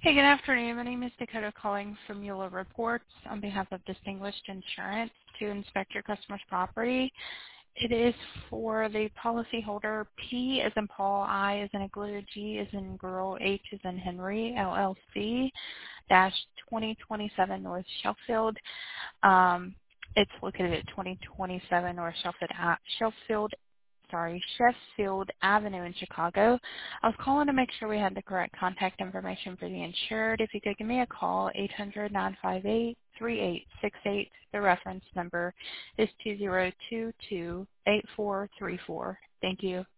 Hey, good afternoon. My name is Dakota calling from Mueller Reports on behalf of Distinguished Insurance to inspect your customer's property. It is for the policyholder P as in Paul, I as in Igloo, G as in Girl, H as in Henry, LLC, dash 2027 North Sheffield. It's located at 2027 North Sheffield Avenue in Chicago. I was calling to make sure we had the correct contact information for the insured. If you could give me a call, 800-958-3868. The reference number is 2022-8434. Thank you.